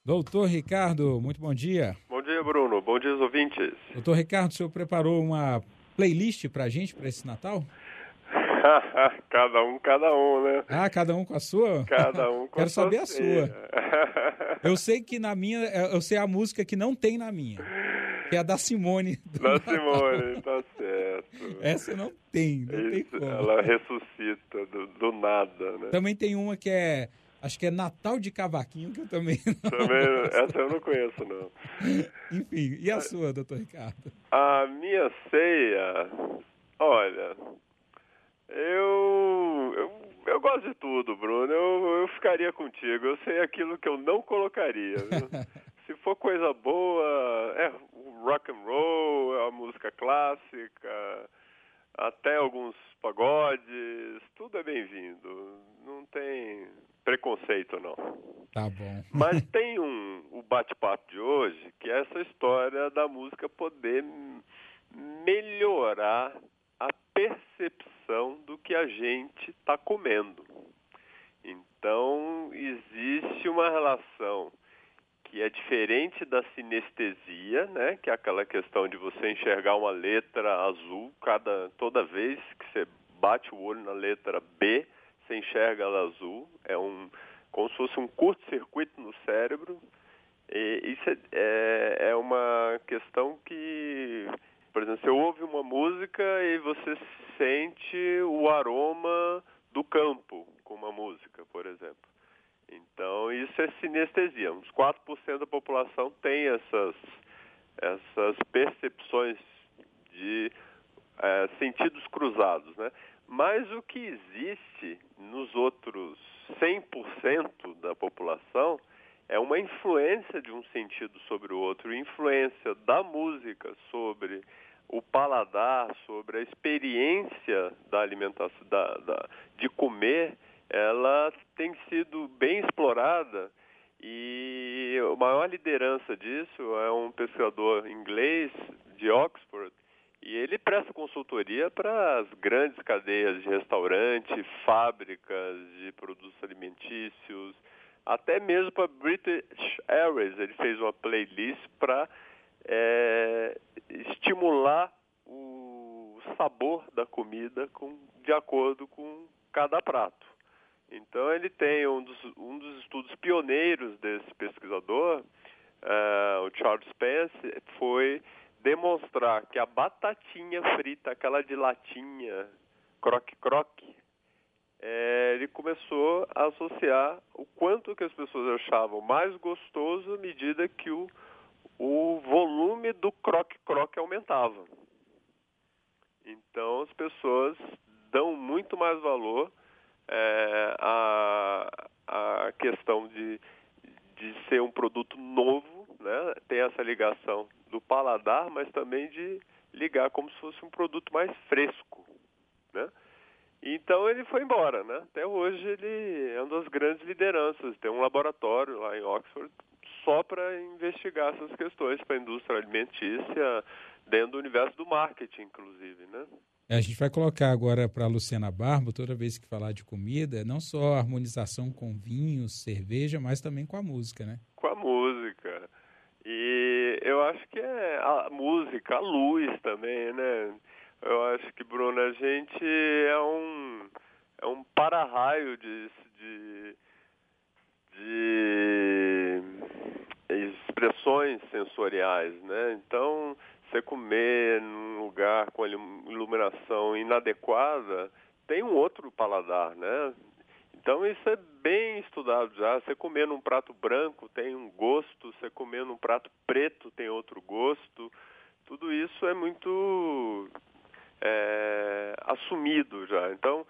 Doutor Ricardo, muito bom dia. Bom dia, Bruno. Bom dia, os ouvintes. Doutor Ricardo, o senhor preparou uma playlist pra gente, para esse Natal? Cada um, né? Ah, cada um com a sua? Cada um com Quero a sua saber a ceia. sua. Eu sei que na minha, eu sei a música que não tem na minha, que é a da Simone. Da Simone, tá certo. Essa não tem como. Ela ressuscita do nada, né? Também tem uma que acho que é Natal de Cavaquinho, que eu também não Também, essa eu não conheço, não. Enfim, e a sua, doutor Ricardo? A minha ceia, olha, eu gosto de tudo, Bruno. Eu ficaria contigo. Eu sei aquilo que eu não colocaria, viu? Se for coisa boa, é o rock and roll, é a música clássica, até alguns pagodes, tudo é bem-vindo. Não tem preconceito, não. Tá bom. Mas tem o bate-papo de hoje, que é essa história da música poder melhorar a percepção do que a gente está comendo. Então, existe uma relação que é diferente da sinestesia, né? Que é aquela questão de você enxergar uma letra azul toda vez que você bate o olho na letra B, você enxerga ela azul. É como se fosse um curto-circuito no cérebro. E isso é uma questão que, por exemplo, você ouve uma música e você sente o aroma do campo com uma música, por exemplo. Então, isso é sinestesia. Uns 4% da população tem essas percepções de sentidos cruzados, né? Mas o que existe nos outros 100% da população é uma influência de um sentido sobre o outro, influência da música sobre o paladar, sobre a experiência da alimentação, de comer. Ela tem sido bem explorada e a maior liderança disso é um pesquisador inglês de Oxford, e ele presta consultoria para as grandes cadeias de restaurante, fábricas de produtos alimentícios, até mesmo para British Airways. Ele fez uma playlist para estimular o sabor da comida de acordo com cada prato. Então, ele tem um dos estudos pioneiros desse pesquisador, o Charles Spence, foi demonstrar que a batatinha frita, aquela de latinha, croque-croque, ele começou a associar o quanto que as pessoas achavam mais gostoso à medida que o volume do croque-croque aumentava. Então, as pessoas dão muito mais valor a questão de ser um produto novo, né? Tem essa ligação do paladar, mas também de ligar como se fosse um produto mais fresco, né? Então ele foi embora, né? Até hoje ele é uma das grandes lideranças. Tem um laboratório lá em Oxford só para investigar essas questões para a indústria alimentícia, dentro do universo do marketing, inclusive, né? A gente vai colocar agora para a Luciana Barbo, toda vez que falar de comida, não só a harmonização com vinho, cerveja, mas também com a música, né? Com a música. E eu acho que é a música, a luz também, né? Eu acho que, Bruno, a gente é um para-raio de expressões sensoriais, né? Então, você comer num lugar com iluminação inadequada tem um outro paladar, né? Então, isso é bem estudado já. Você comer num prato branco tem um gosto, você comer num prato preto tem outro gosto. Tudo isso é muito assumido já. Então,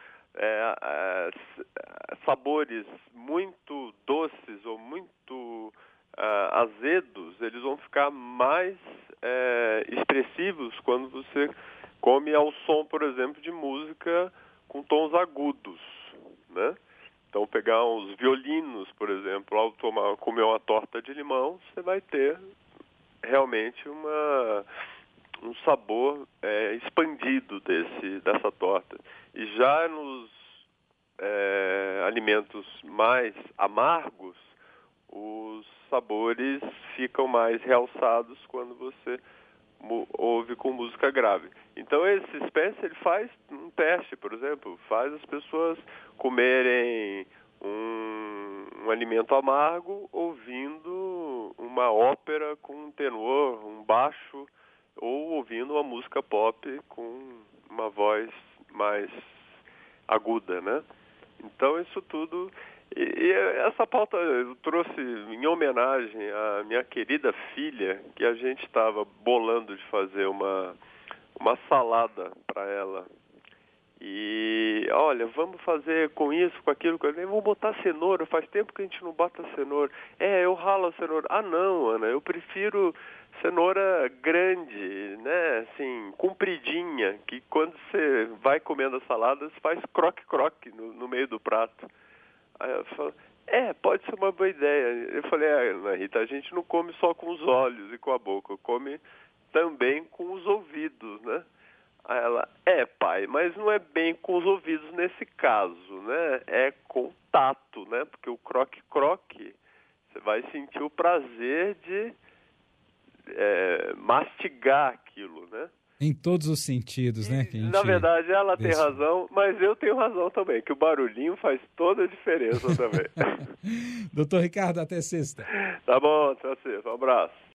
sabores muito doces ou muito azedos, eles vão ficar mais expressivos quando você come ao som, por exemplo, de música com tons agudos, né? Então, pegar uns violinos, por exemplo, ao comer uma torta de limão, você vai ter realmente um sabor expandido dessa torta. E já nos alimentos mais amargos, os sabores ficam mais realçados quando você ouve com música grave. Então esse Spencer, ele faz um teste, por exemplo, faz as pessoas comerem um alimento amargo ouvindo uma ópera com um tenor, um baixo, ou ouvindo uma música pop com uma voz mais aguda, né? Então isso tudo... E essa pauta eu trouxe em homenagem à minha querida filha, que a gente estava bolando de fazer uma salada para ela. E, olha, vamos fazer com isso, com aquilo, com aquilo. Vamos botar cenoura, faz tempo que a gente não bota cenoura. Eu ralo a cenoura. Ah, não, Ana, eu prefiro cenoura grande, né, assim, compridinha, que quando você vai comendo a salada, você faz croque-croque no meio do prato. Aí ela falou, pode ser uma boa ideia. Eu falei, Ana Rita, a gente não come só com os olhos e com a boca, come também com os ouvidos, né? Aí ela, pai, mas não é bem com os ouvidos nesse caso, né? É com o tato, né? Porque o croque-croque, você vai sentir o prazer de mastigar aquilo, né? Em todos os sentidos, né? Que a gente... Na verdade, ela tem razão, mas eu tenho razão também, que o barulhinho faz toda a diferença também. Doutor Ricardo, até sexta. Tá bom, até sexta. Um abraço.